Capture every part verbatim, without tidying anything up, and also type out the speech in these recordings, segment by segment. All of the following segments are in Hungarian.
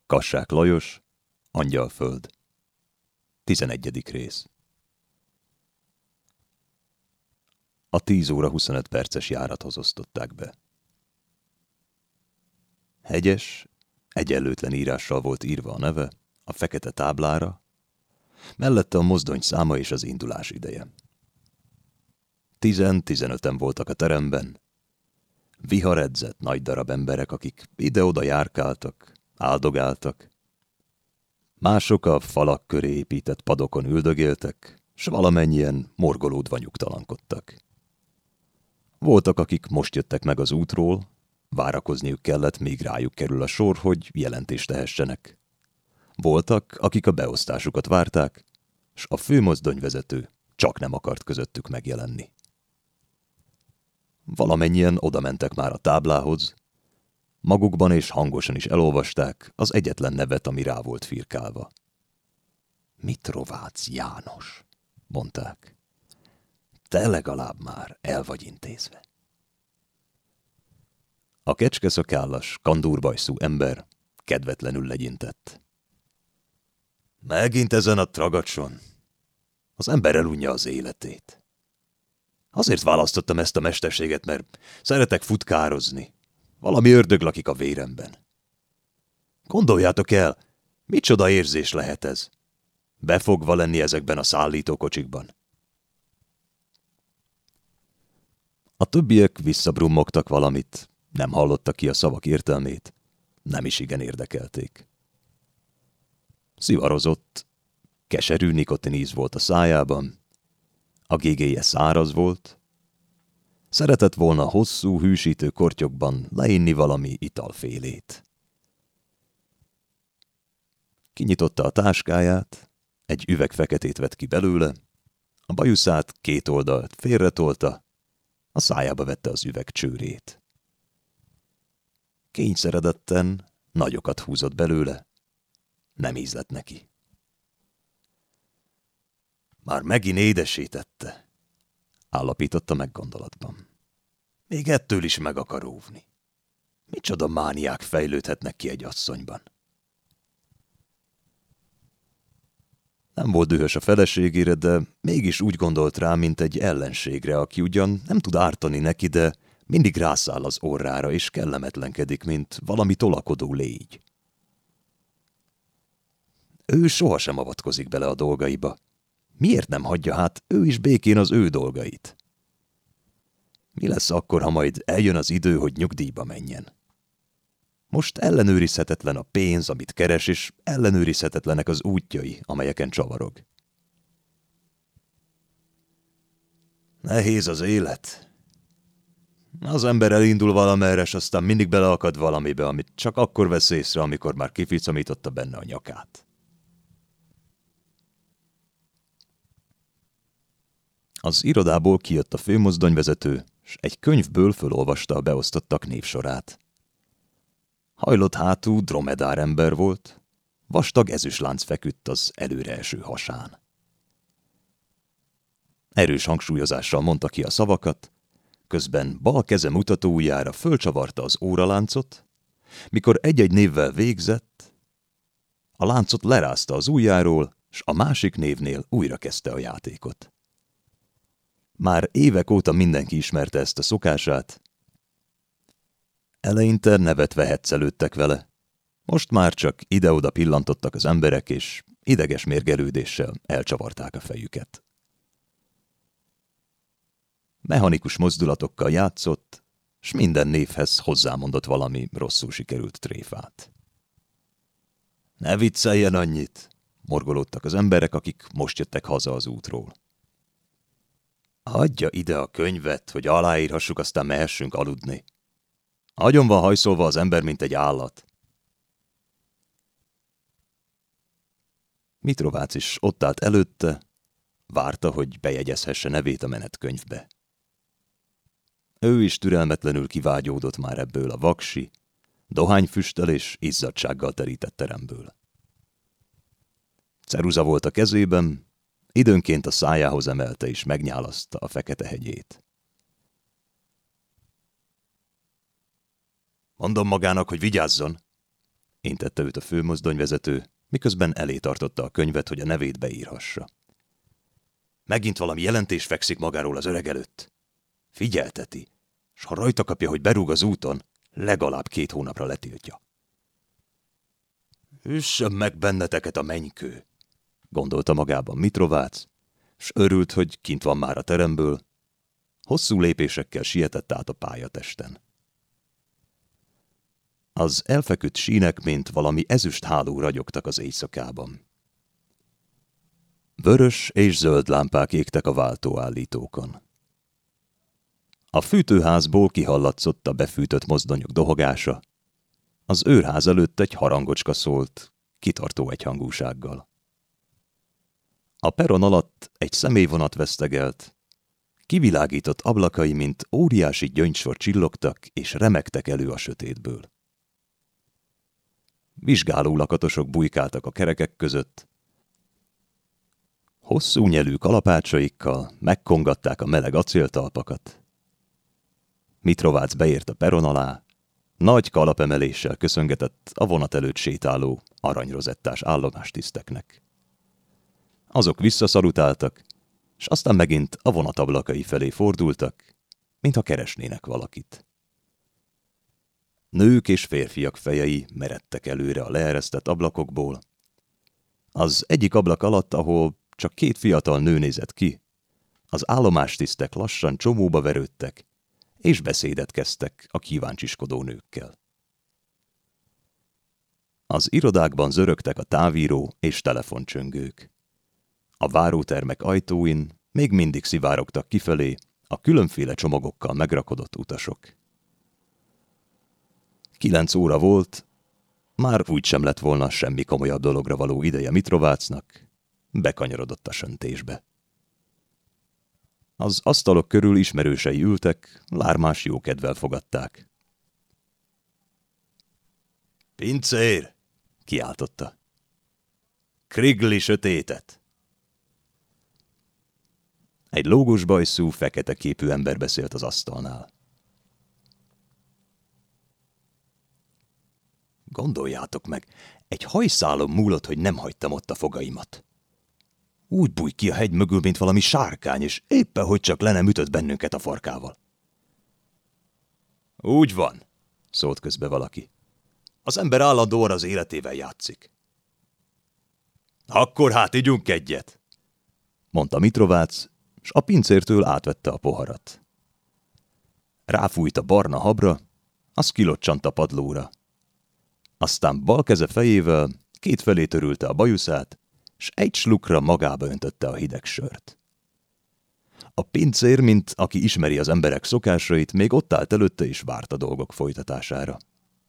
Kassák Lajos, Angyalföld. Tizenegyedik rész. A tíz óra huszonöt perces járathoz osztották be. Hegyes, egyenlőtlen írással volt írva a neve, a fekete táblára, mellette a mozdony száma és az indulás ideje. Tizen-tizenöten voltak a teremben, viharedzett nagy darab emberek, akik ide-oda járkáltak, áldogáltak. Mások a falak köré épített padokon üldögéltek, s valamennyien morgolódva nyugtalankodtak. Voltak, akik most jöttek meg az útról, várakozniuk kellett, míg rájuk kerül a sor, hogy jelentést tehessenek. Voltak, akik a beosztásukat várták, s a főmozdonyvezető csak nem akart közöttük megjelenni. Valamennyien odamentek már a táblához, magukban és hangosan is elolvasták az egyetlen nevet, ami rá volt firkálva. Mitrovácz János, mondták. Te legalább már el vagy intézve. A kecskeszakállas, kandúrbajszú ember kedvetlenül legyintett. Megint ezen a tragacson. Az ember elunja az életét. Azért választottam ezt a mesterséget, mert szeretek futkározni. Valami ördög lakik a véremben. Gondoljátok el, micsoda érzés lehet ez? Befogva lenni ezekben a szállítókocsikban. A többiek visszabrummogtak valamit, nem hallottak ki a szavak értelmét, nem is igen érdekelték. Szivarozott, keserű nikotiníz volt a szájában, a gégéje száraz volt, szeretett volna hosszú, hűsítő kortyokban leinni valami italfélét. Kinyitotta a táskáját, egy üveg feketét vett ki belőle, a bajuszát két oldalt félretolta, a szájába vette az üveg csőrét. Kényszeredetten nagyokat húzott belőle, nem ízlett neki. Már megint édesítette, állapította meg gondolatban. Még ettől is meg akar óvni. Micsoda mániák fejlődhetnek ki egy asszonyban. Nem volt dühös a feleségére, de mégis úgy gondolt rá, mint egy ellenségre, aki ugyan nem tud ártani neki, de mindig rászáll az orrára, és kellemetlenkedik, mint valami tolakodó légy. Ő sohasem avatkozik bele a dolgaiba. Miért nem hagyja hát ő is békén az ő dolgait? Mi lesz akkor, ha majd eljön az idő, hogy nyugdíjba menjen? Most ellenőrizhetetlen a pénz, amit keres, és ellenőrizhetetlenek az útjai, amelyeken csavarog. Nehéz az élet. Az ember elindul valamerre, s aztán mindig beleakad valamibe, amit csak akkor vesz észre, amikor már kificamította benne a nyakát. Az irodából kijött a főmozdonyvezető, s egy könyvből fölolvasta a beosztottak névsorát. Hajlott hátú dromedár ember volt, vastag ezüstlánc feküdt az előreeső hasán. Erős hangsúlyozással mondta ki a szavakat, közben bal keze mutatóujjára fölcsavarta az óraláncot, mikor egy-egy névvel végzett, a láncot lerázta az ujjáról, s a másik névnél újra kezdte a játékot. Már évek óta mindenki ismerte ezt a szokását. Eleinte nevetve heccelődtek vele, most már csak ide-oda pillantottak az emberek, és ideges mérgelődéssel elcsavarták a fejüket. Mechanikus mozdulatokkal játszott, s minden névhez hozzámondott valami rosszul sikerült tréfát. Ne vicceljen annyit, morgolódtak az emberek, akik most jöttek haza az útról. Adja ide a könyvet, hogy aláírhassuk, aztán mehessünk aludni. Agyon van hajszolva az ember, mint egy állat. Mitrovácz is ott állt előtte, várta, hogy bejegyezhesse nevét a menetkönyvbe. Ő is türelmetlenül kivágyódott már ebből a vaksi, dohányfüsttel és izzadtsággal terített teremből. Ceruza volt a kezében, időnként a szájához emelte és megnyálaszta a fekete hegyét. Mondom magának, hogy vigyázzon, intette őt a főmozdonyvezető, miközben elé tartotta a könyvet, hogy a nevét beírhassa. Megint valami jelentés fekszik magáról az öreg előtt. Figyelteti, s ha rajta kapja, hogy berúg az úton, legalább két hónapra letiltja. Üssön meg benneteket a mennykő, gondolta magában Mitrovác, s örült, hogy kint van már a teremből. Hosszú lépésekkel sietett át a pályatesten. Az elfeküdt sínek, mint valami ezüst háló ragyogtak az éjszakában. Vörös és zöld lámpák égtek a váltóállítókon. A fűtőházból kihallatszott a befűtött mozdonyok dohogása. Az őrház előtt egy harangocska szólt, kitartó egyhangúsággal. A peron alatt egy személyvonat vesztegelt, kivilágított ablakai, mint óriási gyöngysor csillogtak és remegtek elő a sötétből. Vizsgáló lakatosok bujkáltak a kerekek között. Hosszú nyelű kalapácsaikkal megkongatták a meleg acéltalpakat. Mitrovác beért a peron alá, nagy kalapemeléssel köszöngetett a vonat előtt sétáló aranyrozettás állomástiszteknek. Azok visszaszalutáltak, s aztán megint a vonat ablakai felé fordultak, mintha keresnének valakit. Nők és férfiak fejei meredtek előre a leeresztett ablakokból. Az egyik ablak alatt, ahol csak két fiatal nő nézett ki, az állomástisztek lassan csomóba verődtek, és beszédet kezdtek a kíváncsiskodó nőkkel. Az irodákban zörögtek a távíró és telefoncsöngők. A várótermek ajtóin még mindig szivárogtak kifelé a különféle csomagokkal megrakodott utasok. Kilenc óra volt, már úgysem lett volna semmi komolyabb dologra való ideje Mitrovácnak, bekanyarodott a söntésbe. Az asztalok körül ismerősei ültek, lármás jókedvel fogadták. Pincér! Kiáltotta. Krigli sötétet! Egy lógós bajszú, fekete képű ember beszélt az asztalnál. Gondoljátok meg, egy hajszálon múlott, hogy nem hagytam ott a fogaimat. Úgy bújt ki a hegy mögül, mint valami sárkány, és éppen hogy csak le nem ütött bennünket a farkával. Úgy van, szólt közbe valaki. Az ember állandóan az életével játszik. Akkor hát igyunk egyet, mondta Mitrovác, s a pincértől átvette a poharat. Ráfújt a barna habra, az kilocsant a padlóra. Aztán bal keze fejével két felé törülte a bajuszát, s egy slukra magába öntötte a hideg sört. A pincér, mint aki ismeri az emberek szokásait, még ott állt előtte és várt a dolgok folytatására.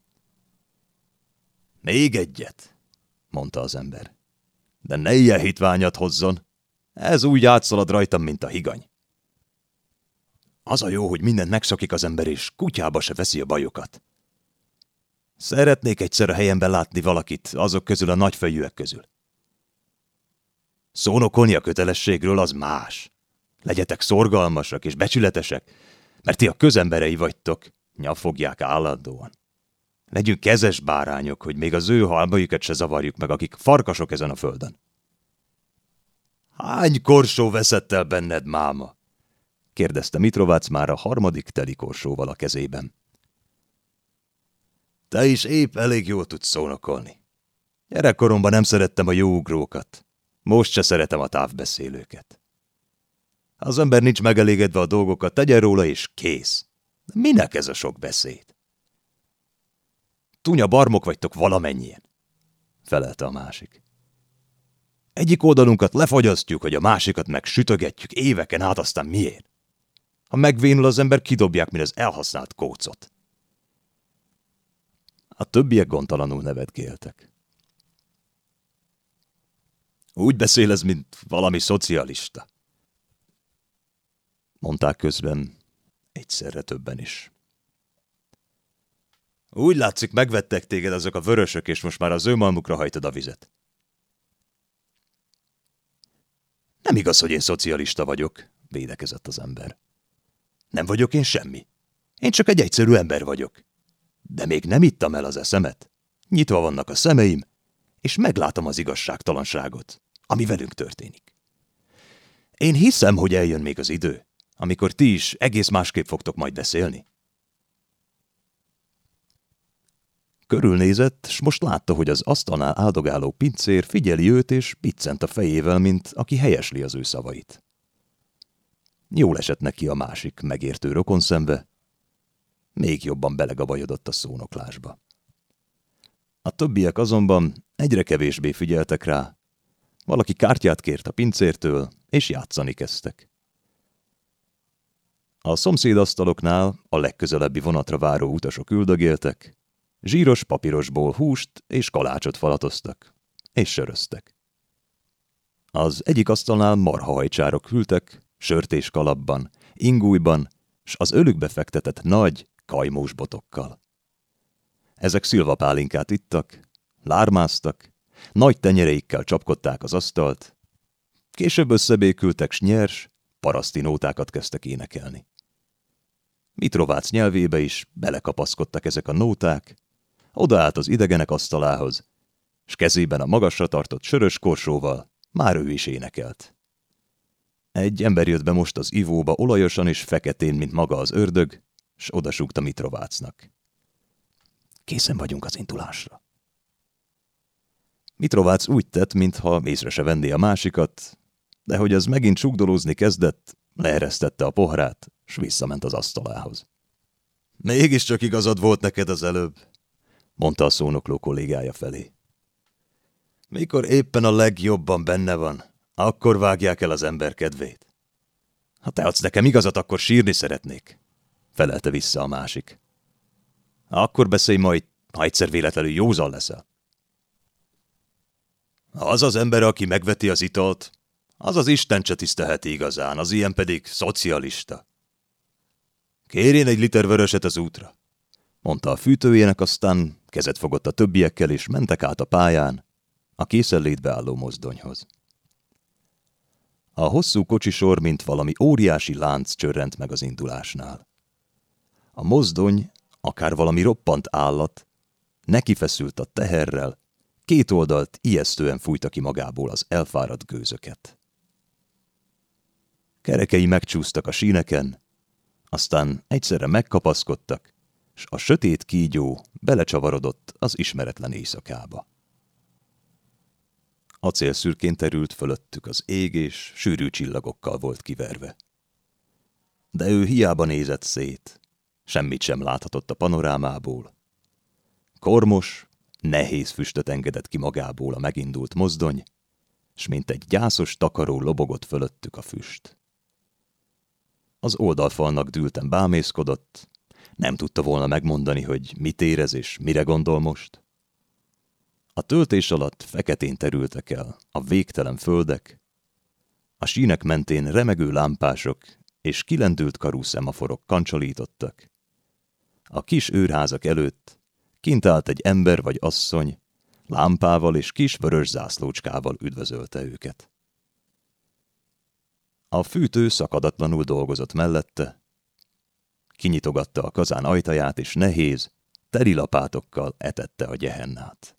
Még egyet, mondta az ember. De ne ilyen hitványat hozzon, ez úgy átszalad rajtam, mint a higany. Az a jó, hogy mindent megszokik az ember, és kutyába se veszi a bajokat. Szeretnék egyszer a helyemben látni valakit, azok közül a nagyfejűek közül. Szónokolni a kötelességről az más. Legyetek szorgalmasak és becsületesek, mert ti a közemberei vagytok, nyafogják állandóan. Legyünk kezes bárányok, hogy még az ő halmaikat se zavarjuk meg, akik farkasok ezen a földön. Hány korsó veszett el benned, máma? kérdezte Mitrovác már a harmadik teli korsóval a kezében. Te is épp elég jól tudsz szónokolni. Gyerekkoromban nem szerettem a jó ugrókat. Most se szeretem a távbeszélőket. Ha az ember nincs megelégedve a dolgokat, tegyen róla és kész. De minek ez a sok beszéd? Tunya barmok vagytok valamennyien, felelte a másik. Egyik oldalunkat lefagyasztjuk, hogy a másikat meg sütögetjük éveken át, aztán miért? Ha megvénul az ember, kidobják, mint az elhasznált kócot. A többiek gondtalanul nevetgéltek. Úgy beszél ez, mint valami szocialista, mondták közben egyszerre többen is. Úgy látszik, megvettek téged azok a vörösök, és most már az ő malmukra hajtod a vizet. Nem igaz, hogy én szocialista vagyok, védekezett az ember. Nem vagyok én semmi. Én csak egy egyszerű ember vagyok. De még nem ittam el az eszemet. Nyitva vannak a szemeim, és meglátom az igazságtalanságot, ami velünk történik. Én hiszem, hogy eljön még az idő, amikor ti is egész másképp fogtok majd beszélni. Körülnézett, s most látta, hogy az asztalnál áldogáló pincér figyeli őt, és biccent a fejével, mint aki helyesli az ő szavait. Jól esett neki a másik megértő rokonszembe, még jobban belegabajodott a szónoklásba. A többiek azonban egyre kevésbé figyeltek rá. Valaki kártyát kért a pincértől, és játszani kezdtek. A szomszédasztaloknál a legközelebbi vonatra váró utasok üldögéltek, zsíros papírosból húst és kalácsot falatoztak, és söröztek. Az egyik asztalnál marhahajcsárok hűltek, sört és kalapban, ingújban, s az ölükbe fektetett nagy, kajmós botokkal. Ezek szilvapálinkát ittak, lármáztak, nagy tenyereikkel csapkodták az asztalt, később összebékültek, s nyers, paraszti nótákat kezdtek énekelni. Mitrovác nyelvébe is belekapaszkodtak ezek a nóták, odaállt az idegenek asztalához, s kezében a magasra tartott sörös korsóval már ő is énekelt. Egy ember jött be most az ivóba olajosan és feketén, mint maga az ördög, s odasúgta Mitrovácnak. Készen vagyunk az indulásra. Mitrovác úgy tett, mintha észre se venné a másikat, de hogy az megint sugdolózni kezdett, leeresztette a poharát, s visszament az asztalához. Mégiscsak igazad volt neked az előbb, mondta a szónokló kollégája felé. Mikor éppen a legjobban benne van, akkor vágják el az ember kedvét. Ha te adsz nekem igazat, akkor sírni szeretnék, felelte vissza a másik. Akkor beszélj majd, ha egyszer véletlenül józan leszel. Az az ember, aki megveti az italt, az az Isten se tisztelheti igazán, az ilyen pedig szocialista. Kérjén egy liter vöröset az útra, mondta a fűtőjének, aztán kezet fogott a többiekkel, és mentek át a pályán a készenlétbe álló mozdonyhoz. A hosszú kocsisor, mint valami óriási lánc csörrent meg az indulásnál. A mozdony, akár valami roppant állat, nekifeszült a teherrel, két oldalt ijesztően fújta ki magából az elfáradt gőzöket. Kerekei megcsúsztak a síneken, aztán egyszerre megkapaszkodtak, s a sötét kígyó belecsavarodott az ismeretlen éjszakába. Acélszürkén terült fölöttük az ég, és sűrű csillagokkal volt kiverve. De ő hiába nézett szét, semmit sem láthatott a panorámából. Kormos, nehéz füstöt engedett ki magából a megindult mozdony, s mint egy gyászos takaró lobogott fölöttük a füst. Az oldalfalnak dűlten bámészkodott, nem tudta volna megmondani, hogy mit érez és mire gondol most. A töltés alatt feketén terültek el a végtelen földek, a sínek mentén remegő lámpások és kilendült karú szemaforok kancsolítottak. A kis őrházak előtt kint állt egy ember vagy asszony, lámpával és kis vörös zászlócskával üdvözölte őket. A fűtő szakadatlanul dolgozott mellette, kinyitogatta a kazán ajtaját, és nehéz, teli lapátokkal etette a gyehennát.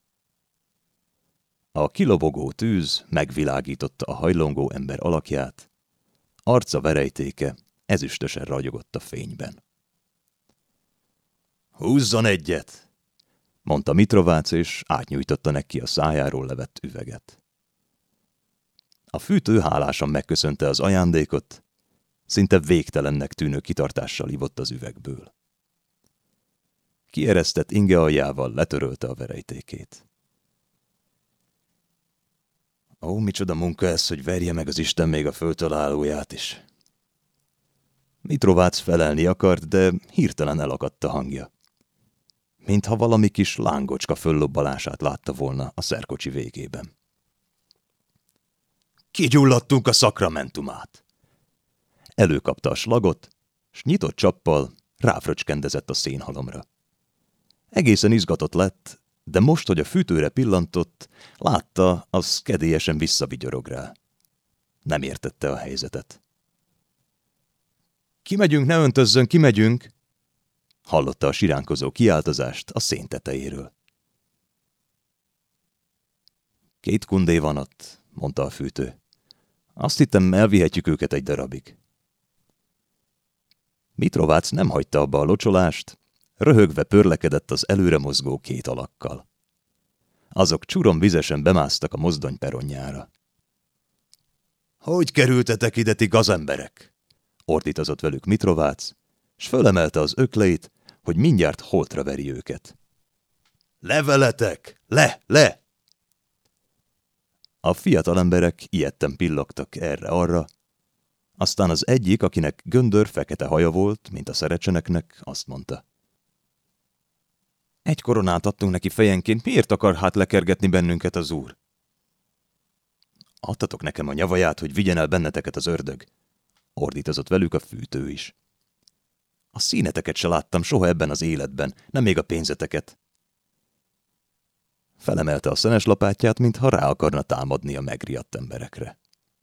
A kilobogó tűz megvilágította a hajlongó ember alakját, arca verejtéke ezüstösen ragyogott a fényben. Húzzon egyet, mondta Mitrovác, és átnyújtotta neki a szájáról levett üveget. A fűtő hálásan megköszönte az ajándékot, szinte végtelennek tűnő kitartással ivott az üvegből. Kieresztett inge aljával letörölte a verejtékét. Ó, micsoda munka ez, hogy verje meg az Isten még a földtalálóját is. Mitrovác felelni akart, de hirtelen elakadt a hangja. Mintha valami kis lángocska föllobbalását látta volna a szerkocsi végében. Kigyulladtunk a szakramentumát! Előkapta a slagot, s nyitott csappal ráfröcskendezett a szénhalomra. Egészen izgatott lett, de most, hogy a fűtőre pillantott, látta, az kedélyesen visszavigyorog rá. Nem értette a helyzetet. Kimegyünk, ne öntözzön, kimegyünk! Hallotta a siránkozó kiáltozást a szén tetejéről. Két kundé van ott, mondta a fűtő. Azt hittem, elvihetjük őket egy darabig. Mitrovác nem hagyta abba a locsolást, röhögve pörlekedett az előre mozgó két alakkal. Azok csurom vizesen bemásztak a mozdony peronjára. Hogy kerültetek ide, ti gazemberek? Ordítozott velük Mitrovác, s fölemelte az ökleit, hogy mindjárt holtra veri őket. Leveletek! Le, le! A fiatal emberek ijedten pillogtak erre-arra, aztán az egyik, akinek göndör fekete haja volt, mint a szerecseneknek, azt mondta. Egy koronát adtunk neki fejenként, miért akar hát lekergetni bennünket az úr? Adtatok nekem a nyavaját, hogy vigyen el benneteket az ördög, ordítozott velük a fűtő is. A színeteket se láttam soha ebben az életben, nem még a pénzeteket. Felemelte a szenes lapátját, mintha rá akarna támadni a megriadt emberekre.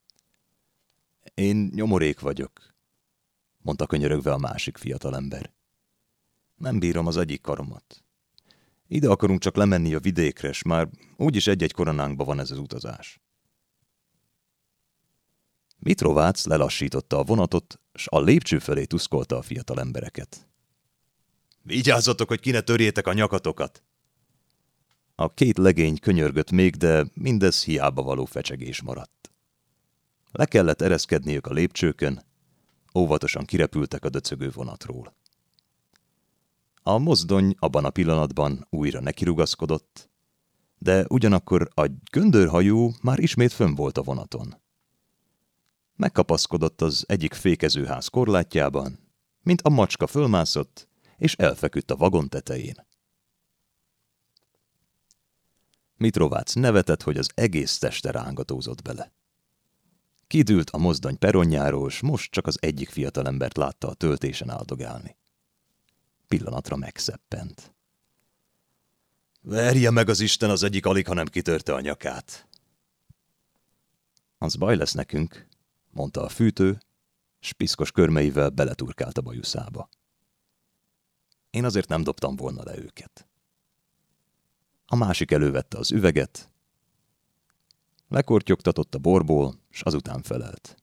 Én nyomorék vagyok, mondta könyörögve a másik fiatalember. Nem bírom az egyik karomat. Ide akarunk csak lemenni a vidékre, s már úgyis egy-egy koronánkba van ez az utazás. Mitrovác lelassította a vonatot, s a lépcső felé tuszkolta a fiatal embereket. Vigyázzatok, hogy ki ne törjétek a nyakatokat! A két legény könyörgött még, de mindez hiába való fecsegés maradt. Le kellett ereszkedniük a lépcsőkön, óvatosan kirepültek a döcögő vonatról. A mozdony abban a pillanatban újra nekirugaszkodott, de ugyanakkor a göndörhajó már ismét fönn volt a vonaton. Megkapaszkodott az egyik fékezőház korlátjában, mint a macska fölmászott, és elfeküdt a vagon tetején. Mitrovác nevetett, hogy az egész teste rángatózott bele. Kidült a mozdony peronjáról, s most csak az egyik fiatalembert látta a töltésen áldogálni. Pillanatra megszeppent. Verje meg az Isten, az egyik alig, hanem kitörte a nyakát. Az baj lesz nekünk, mondta a fűtő, s piszkos körmeivel beleturkált a bajuszába. Én azért nem dobtam volna le őket. A másik elővette az üveget, lekortyogtatott a borból, s azután felelt.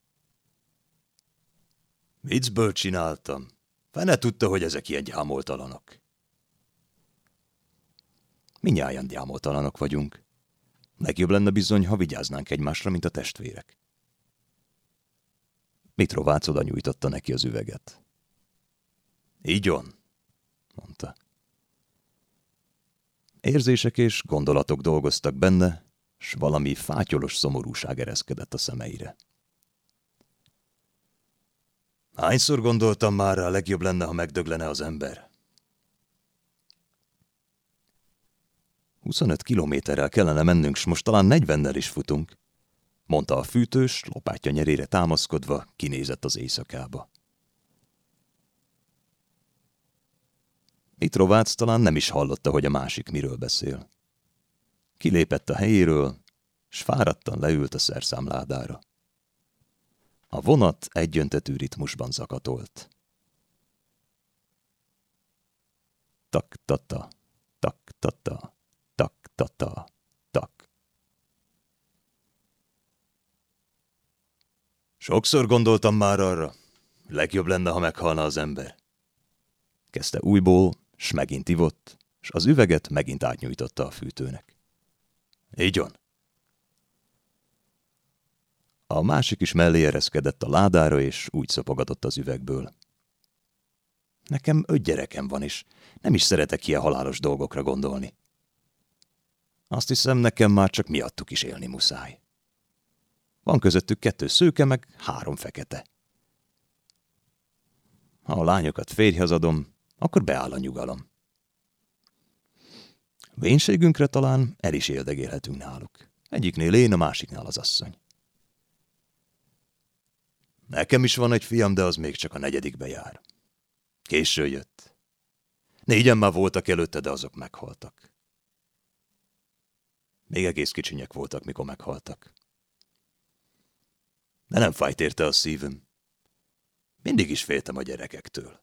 Viccből csináltam. Fene tudta, hogy ezek ilyen gyámoltalanok. Mindnyájan gyámoltalanok vagyunk. Legjobb lenne bizony, ha vigyáznánk egymásra, mint a testvérek. Mitrovác oda nyújtotta neki az üveget. Igyon, mondta. Érzések és gondolatok dolgoztak benne, s valami fátyolos szomorúság ereszkedett a szemeire. Hányszor gondoltam már rá, legjobb lenne, ha megdöglene az ember? Huszonöt kilométerrel kellene mennünk, s most talán negyvennel is futunk, mondta a fűtős, lopátja nyerére támaszkodva, kinézett az éjszakába. Mitrovác talán nem is hallotta, hogy a másik miről beszél. Kilépett a helyéről, s fáradtan leült a szerszámládára. A vonat egyöntetű ritmusban zakatolt. Tak-tata, tak-tata, tak-tata, tak. Sokszor gondoltam már arra, legjobb lenne, ha meghalna az ember. Kezdte újból, s megint ivott, s az üveget megint átnyújtotta a fűtőnek. Igyon. A másik is mellé ereszkedett a ládára, és úgy szopogatott az üvegből. Nekem öt gyerekem van, és nem is szeretek ilyen halálos dolgokra gondolni. Azt hiszem, nekem már csak miattuk is élni muszáj. Van közöttük kettő szőke, meg három fekete. Ha a lányokat férjhez adom, akkor beáll a nyugalom. Vénségünkre talán el is éldegélhetünk náluk. Egyiknél én, a másiknál az asszony. Nekem is van egy fiam, de az még csak a negyedikbe jár. Késő jött. Négyen már voltak előtte, de azok meghaltak. Még egész kicsinyek voltak, mikor meghaltak. De nem fájt érte a szívem. Mindig is féltem a gyerekektől.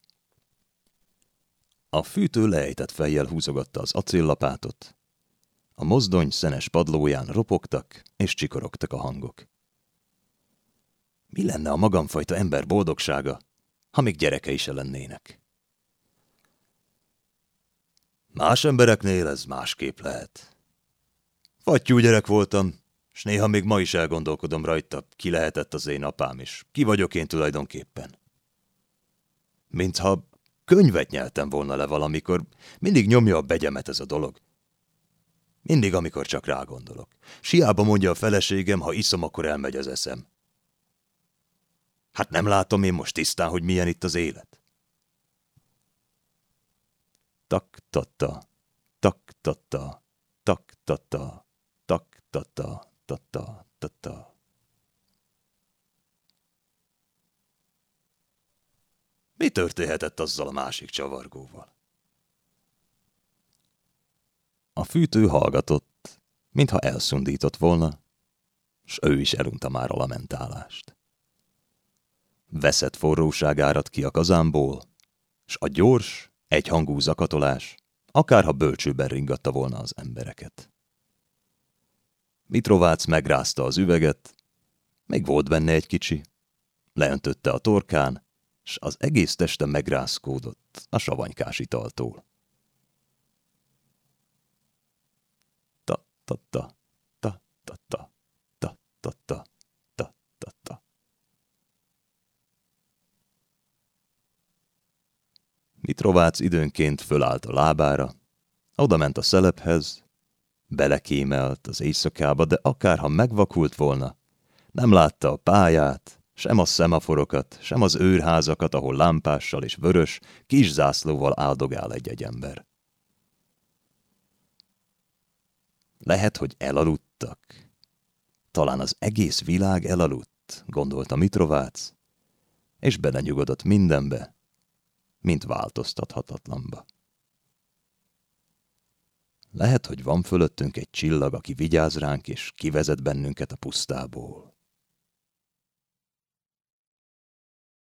A fűtő leejtett fejjel húzogatta az acéllapátot. A mozdony szenes padlóján ropogtak és csikorogtak a hangok. Mi lenne a magamfajta ember boldogsága, ha még gyerekei se lennének? Más embereknél ez másképp lehet. Fattyú gyerek voltam, s néha még ma is elgondolkodom rajta, ki lehetett az én apám, és ki vagyok én tulajdonképpen. Mintha könyvet nyeltem volna le valamikor, mindig nyomja a begyemet ez a dolog. Mindig, amikor csak rágondolok. Siába mondja a feleségem, ha iszom, akkor elmegy az eszem. Hát nem látom én most tisztán, hogy milyen itt az élet? Tak-tata, tak-tata, tak-tata, tak-tata, tata-tata. Mi történhetett azzal a másik csavargóval? A fűtő hallgatott, mintha elszundított volna, s ő is elunta már a lamentálást. Veszett forróság árad ki a kazánból, s a gyors, egyhangú zakatolás akárha bölcsőben ringatta volna az embereket. Mitrovác megrázta az üveget, még volt benne egy kicsi, leöntötte a torkán, s az egész teste megrázkódott a savanykás italtól. Ta-ta-ta, ta-ta-ta, ta-ta-ta, ta-ta-ta. Mitrovác időnként fölállt a lábára, odament a szelephez, belekémelt az éjszakába, de akárha megvakult volna, nem látta a pályát, sem a szemaforokat, sem az őrházakat, ahol lámpással és vörös, kis zászlóval áldogál egy-egy ember. Lehet, hogy elaludtak. Talán az egész világ elaludt, gondolta Mitrovác, és belenyugodott mindenbe, mint változtathatatlanba. Lehet, hogy van fölöttünk egy csillag, aki vigyáz ránk, és kivezet bennünket a pusztából.